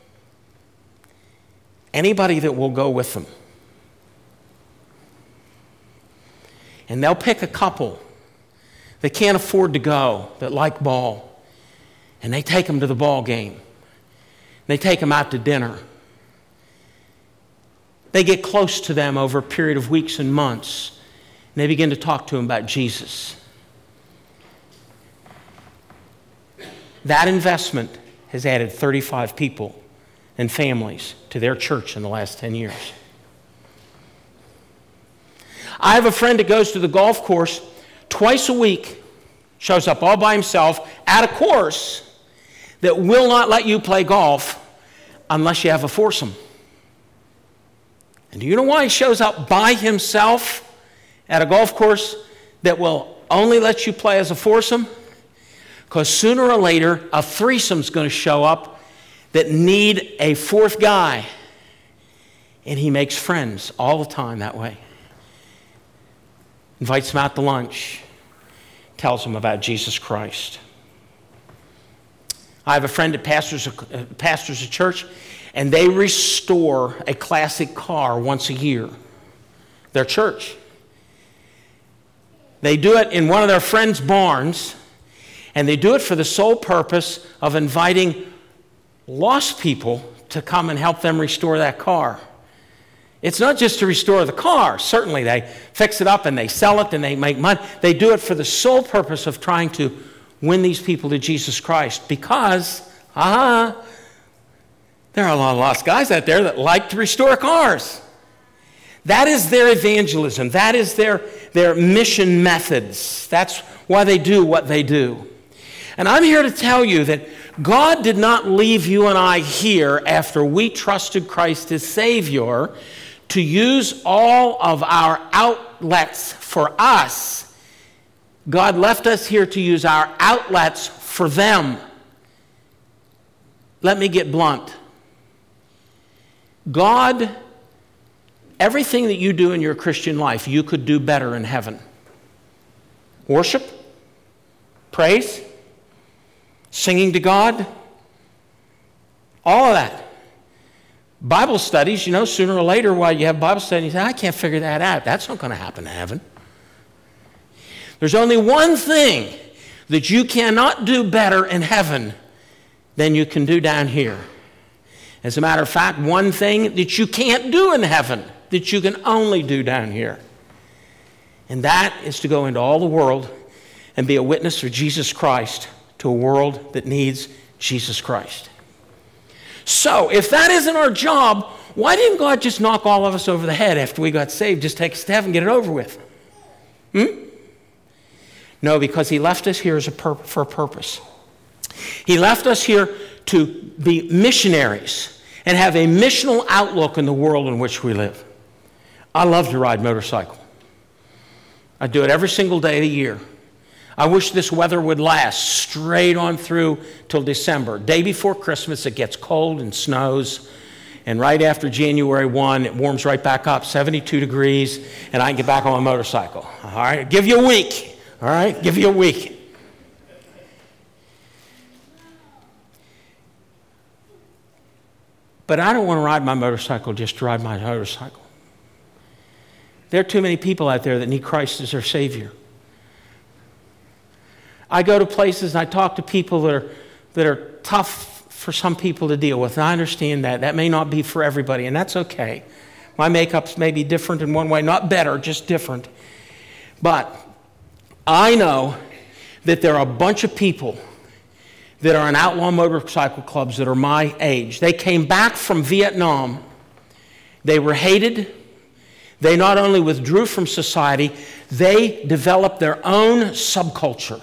Anybody that will go with them. And they'll pick a couple that can't afford to go, that like ball, and they take them to the ball game. They take them out to dinner. They get close to them over a period of weeks and months, and they begin to talk to them about Jesus. That investment has added 35 people and families to their church in the last 10 years. I have a friend that goes to the golf course twice a week, shows up all by himself at a course that will not let you play golf unless you have a foursome. And do you know why he shows up by himself at a golf course that will only let you play as a foursome? Because sooner or later, a threesome's going to show up that need a fourth guy. And he makes friends all the time that way. Invites them out to lunch. Tells them about Jesus Christ. I have a friend that pastors a church, and they restore a classic car once a year. Their church. They do it in one of their friends' barns, and they do it for the sole purpose of inviting lost people to come and help them restore that car. It's not just to restore the car. Certainly they fix it up and they sell it and they make money. They do it for the sole purpose of trying to win these people to Jesus Christ because, there are a lot of lost guys out there that like to restore cars. That is their evangelism. That is their mission methods. That's why they do what they do. And I'm here to tell you that God did not leave you and I here after we trusted Christ as Savior to use all of our outlets for us. God left us here to use our outlets for them. Let me get blunt. God, everything that you do in your Christian life, you could do better in heaven. Worship, praise, singing to God, all of that. Bible studies, sooner or later while you have Bible studies, you say, I can't figure that out. That's not going to happen in heaven. There's only one thing that you cannot do better in heaven than you can do down here. As a matter of fact, one thing that you can't do in heaven that you can only do down here. And that is to go into all the world and be a witness for Jesus Christ to a world that needs Jesus Christ. So, if that isn't our job, why didn't God just knock all of us over the head after we got saved? Just take us to heaven and get it over with. No, because He left us here for a purpose. He left us here to be missionaries and have a missional outlook in the world in which we live. I love to ride motorcycle. I do it every single day of the year. I wish this weather would last straight on through till December. Day before Christmas, it gets cold and snows. And right after January 1, it warms right back up, 72 degrees, and I can get back on my motorcycle. All right? Give you a week. All right? Give you a week. But I don't want to ride my motorcycle just to ride my motorcycle. There are too many people out there that need Christ as their Savior. I go to places and I talk to people that are tough for some people to deal with. And I understand that. That may not be for everybody, and that's okay. My makeups may be different in one way, not better, just different. But I know that there are a bunch of people that are in outlaw motorcycle clubs that are my age. They came back from Vietnam. They were hated. They not only withdrew from society, they developed their own subculture.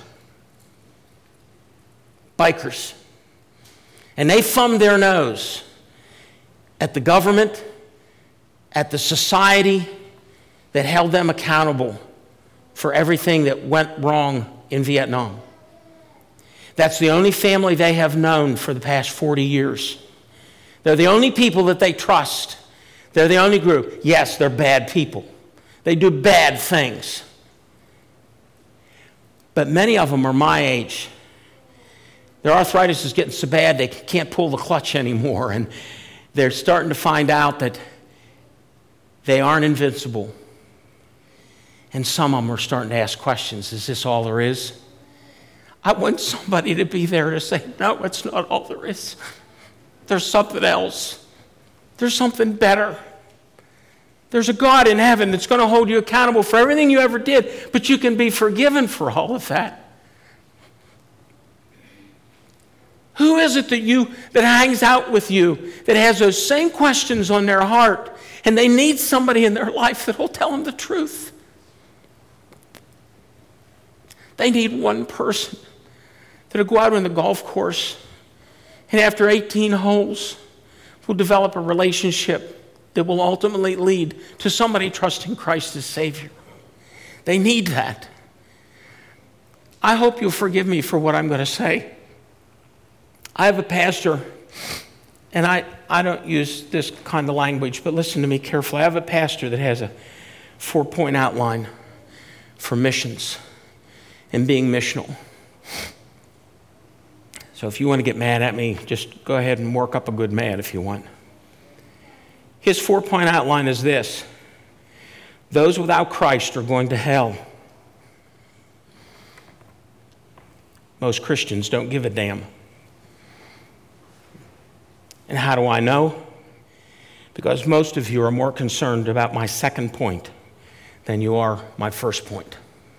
Bikers. And they thumbed their nose at the government, at the society that held them accountable for everything that went wrong in Vietnam. That's the only family they have known for the past 40 years. They're the only people that they trust. They're the only group. Yes, they're bad people. They do bad things. But many of them are my age. Their arthritis is getting so bad they can't pull the clutch anymore, and they're starting to find out that they aren't invincible. And some of them are starting to ask questions. Is this all there is? I want somebody to be there to say, no, it's not all there is. There's something else. There's something better. There's a God in heaven that's going to hold you accountable for everything you ever did, but you can be forgiven for all of that. Who is it that hangs out with you, that has those same questions on their heart, and they need somebody in their life that will tell them the truth? They need one person that'll go out on the golf course, and after 18 holes, will develop a relationship that will ultimately lead to somebody trusting Christ as Savior. They need that. I hope you'll forgive me for what I'm going to say. I have a pastor, and I don't use this kind of language, but listen to me carefully. I have a pastor that has a 4-point outline for missions and being missional. So if you want to get mad at me, just go ahead and work up a good mad if you want. His 4-point outline is this: those without Christ are going to hell. Most Christians don't give a damn. And how do I know? Because most of you are more concerned about my second point than you are my first point.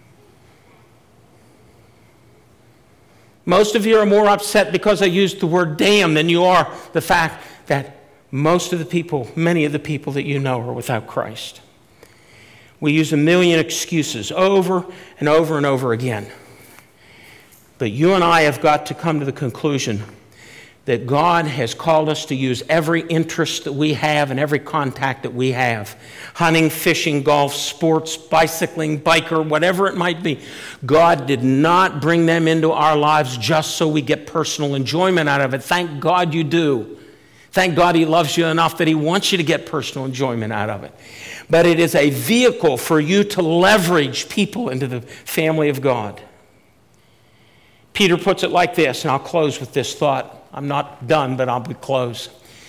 Most of you are more upset because I used the word damn than you are the fact that most of the people, many of the people that you know are without Christ. We use a million excuses over and over and over again. But you and I have got to come to the conclusion that God has called us to use every interest that we have and every contact that we have. Hunting, fishing, golf, sports, bicycling, biker, whatever it might be. God did not bring them into our lives just so we get personal enjoyment out of it. Thank God you do. Thank God He loves you enough that He wants you to get personal enjoyment out of it. But it is a vehicle for you to leverage people into the family of God. Peter puts it like this, and I'll close with this thought. I'm not done, but I'll be close.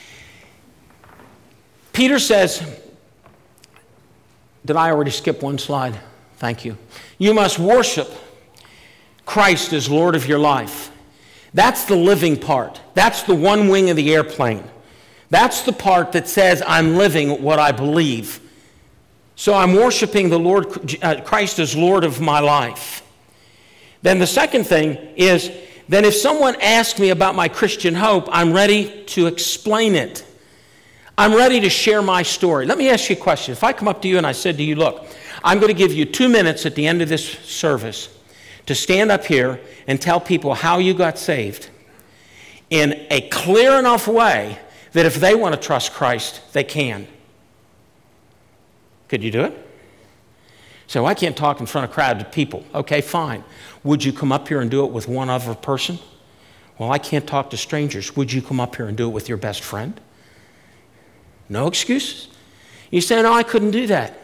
Peter says, did I already skip one slide? Thank you. You must worship Christ as Lord of your life. That's the living part. That's the one wing of the airplane. That's the part that says I'm living what I believe. So I'm worshiping the Lord, Christ as Lord of my life. Then the second thing is, then if someone asks me about my Christian hope, I'm ready to explain it. I'm ready to share my story. Let me ask you a question. If I come up to you and I said to you, look, I'm going to give you 2 minutes at the end of this service to stand up here and tell people how you got saved in a clear enough way that if they want to trust Christ, they can. Could you do it? So I can't talk in front of crowds of people. Okay, fine. Would you come up here and do it with one other person? Well, I can't talk to strangers. Would you come up here and do it with your best friend? No excuses. You say, no, I couldn't do that.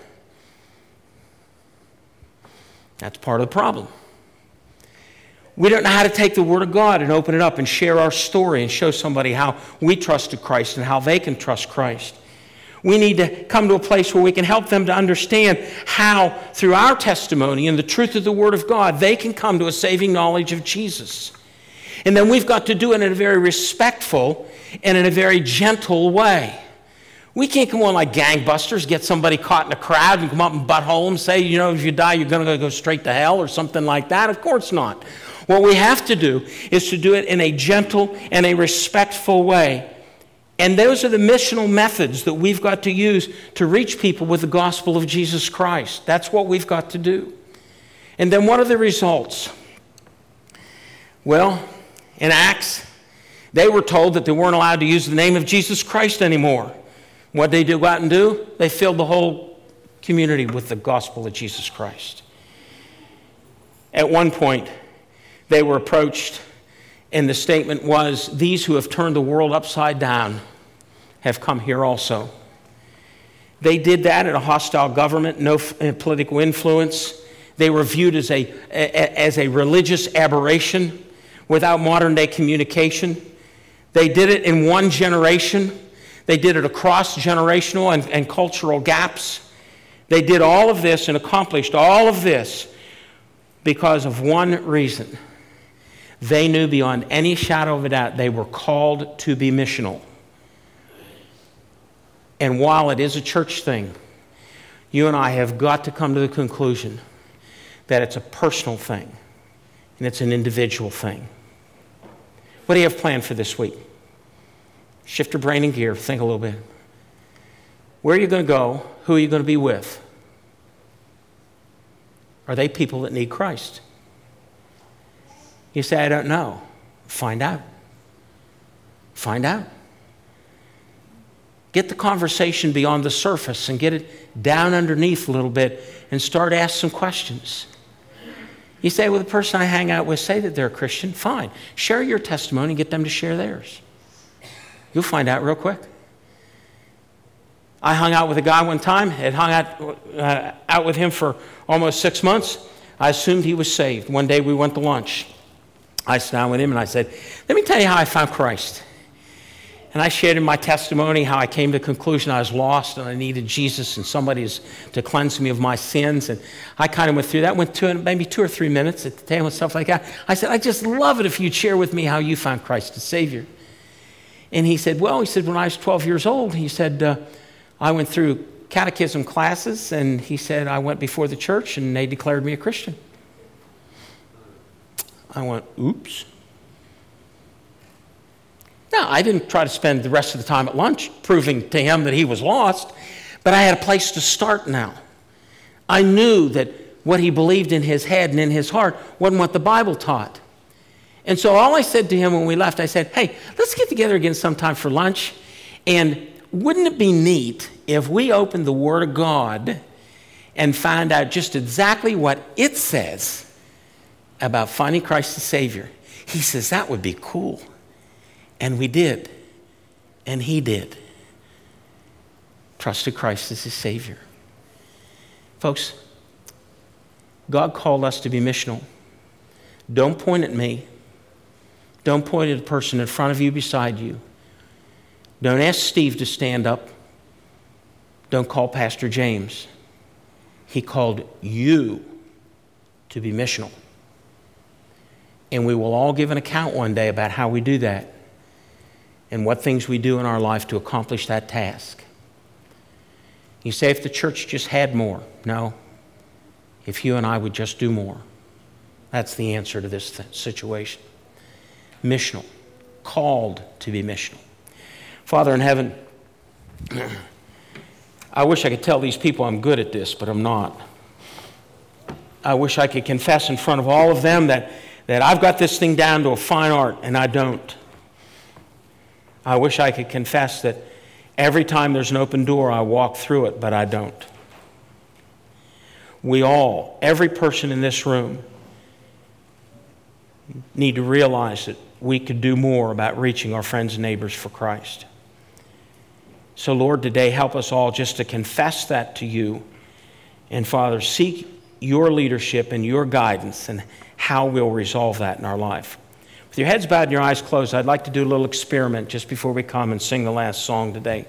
That's part of the problem. We don't know how to take the Word of God and open it up and share our story and show somebody how we trusted Christ and how they can trust Christ. We need to come to a place where we can help them to understand how, through our testimony and the truth of the Word of God, they can come to a saving knowledge of Jesus. And then we've got to do it in a very respectful and in a very gentle way. We can't come on like gangbusters, get somebody caught in a crowd and come up and butthole them, say, you know, if you die, you're going to go straight to hell or something like that. Of course not. What we have to do is to do it in a gentle and a respectful way. And those are the missional methods that we've got to use to reach people with the gospel of Jesus Christ. That's what we've got to do. And then what are the results? Well, in Acts, they were told that they weren't allowed to use the name of Jesus Christ anymore. What did they go out and do? They filled the whole community with the gospel of Jesus Christ. At one point, they were approached, and the statement was, these who have turned the world upside down have come here also. They did that in a hostile government, no political influence. They were viewed as a religious aberration without modern-day communication. They did it in one generation. They did it across generational and cultural gaps. They did all of this and accomplished all of this because of one reason. They knew beyond any shadow of a doubt they were called to be missional. And while it is a church thing, you and I have got to come to the conclusion that it's a personal thing and it's an individual thing. What do you have planned for this week? Shift your brain in gear. Think a little bit. Where are you going to go? Who are you going to be with? Are they people that need Christ? You say, I don't know. Find out. Find out. Get the conversation beyond the surface and get it down underneath a little bit and start asking some questions. You say, well, the person I hang out with say that they're a Christian. Fine. Share your testimony and get them to share theirs. You'll find out real quick. I hung out with a guy one time, had hung out with him for almost 6 months. I assumed he was saved. One day we went to lunch. I sat down with him and I said, let me tell you how I found Christ. And I shared in my testimony how I came to the conclusion I was lost and I needed Jesus and somebody to cleanse me of my sins. And I kind of went through that, maybe 2 or 3 minutes at the table and stuff like that. I said, I just love it if you'd share with me how you found Christ as Savior. And he said, when I was 12 years old, he said, I went through catechism classes, and he said, I went before the church, and they declared me a Christian. I went, oops. Now, I didn't try to spend the rest of the time at lunch proving to him that he was lost, but I had a place to start now. I knew that what he believed in his head and in his heart wasn't what the Bible taught. And so all I said to him when we left, I said, hey, let's get together again sometime for lunch. And wouldn't it be neat if we opened the Word of God and found out just exactly what it says about finding Christ the Savior? He says, that would be cool. And we did. And he did. Trusted Christ as his Savior. Folks, God called us to be missional. Don't point at me. Don't point at the person in front of you, beside you. Don't ask Steve to stand up. Don't call Pastor James. He called you to be missional. And we will all give an account one day about how we do that and what things we do in our life to accomplish that task. You say, if the church just had more. No. If you and I would just do more. That's the answer to this situation. Missional. Called to be missional. Father in heaven, I wish I could tell these people I'm good at this, but I'm not. I wish I could confess in front of all of them that I've got this thing down to a fine art, and I don't. I wish I could confess that every time there's an open door, I walk through it, but I don't. We all, every person in this room, need to realize that we could do more about reaching our friends and neighbors for Christ. So, Lord, today help us all just to confess that to you. And, Father, seek your leadership and your guidance and how we'll resolve that in our life. With your heads bowed and your eyes closed, I'd like to do a little experiment just before we come and sing the last song today.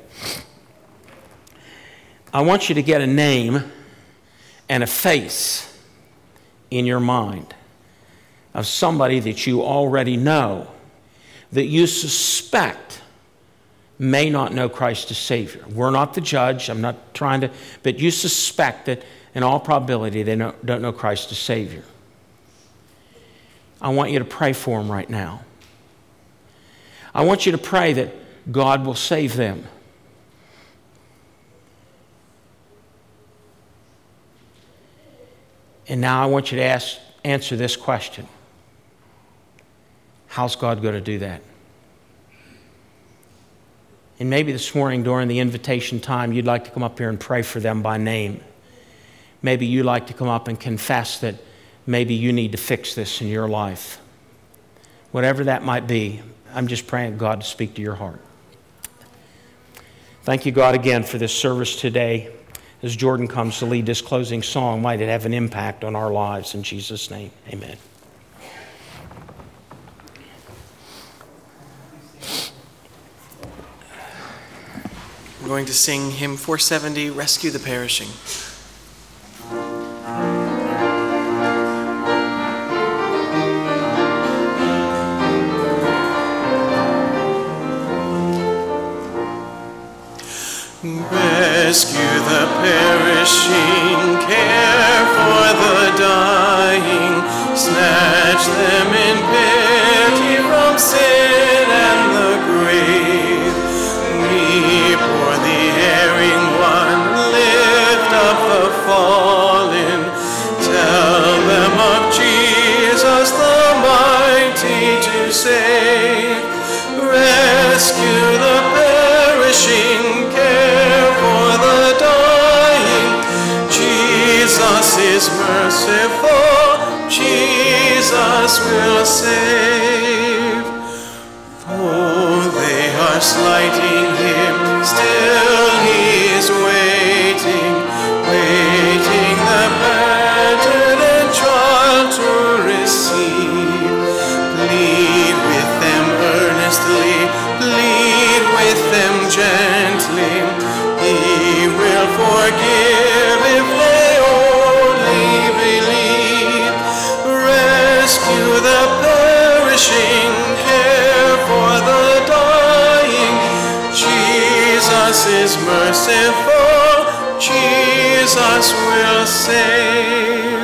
I want you to get a name and a face in your mind of somebody that you already know, that you suspect may not know Christ as Savior. We're not the judge. I'm not trying to, but you suspect that in all probability they don't know Christ as Savior. I want you to pray for them right now. I want you to pray that God will save them. And now I want you to answer this question. How's God going to do that? And maybe this morning during the invitation time, you'd like to come up here and pray for them by name. Maybe you'd like to come up and confess that maybe you need to fix this in your life. Whatever that might be, I'm just praying God to speak to your heart. Thank you, God, again for this service today. As Jordan comes to lead this closing song, might it have an impact on our lives. In Jesus' name, amen. We're going to sing hymn 470, Rescue the Perishing. Rescue the perishing, care for the dying, snatch them in pity from sin and the grave. Weep o'er the erring one, lift up the fallen, tell them of Jesus the mighty to save. Rescue the perishing, care for the dying. Jesus is merciful, Jesus will save. Though they are slighting him, still he is waiting, waiting the pattern and trial to receive. Plead with them earnestly, plead with them gently. He will forgive if they only believe. Rescue the perishing, care for the dying. Jesus is merciful, Jesus will save.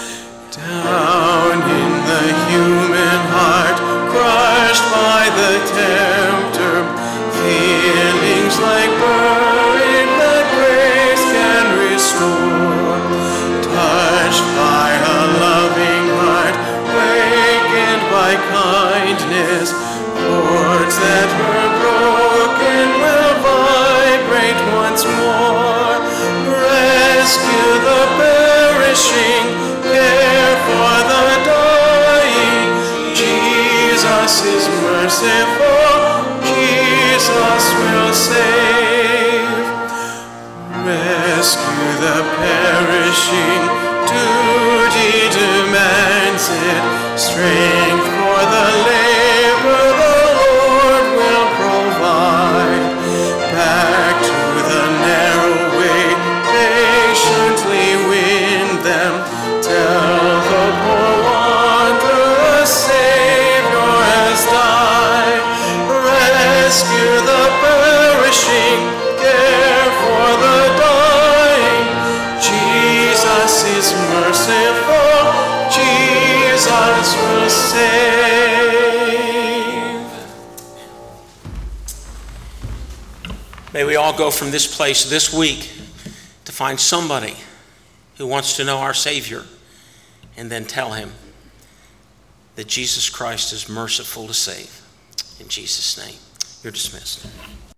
Down in the human heart, crushed by the tempter, feelings like burning that grace can restore. Touched by a loving heart, wakened by kindness, chords that were broken will vibrate once more. Rescue the perishing, care for the dying. Jesus is merciful, Jesus will save. Rescue the perishing, duty demands it. Strength for the labor the Lord will provide. Back to the narrow way, patiently win them. Tell the poor wanderer, a Savior has died. Rescue the perishing, care for the dying. Jesus is merciful, Jesus will save. May we all go from this place this week to find somebody who wants to know our Savior and then tell him that Jesus Christ is merciful to save. In Jesus' name, you're dismissed.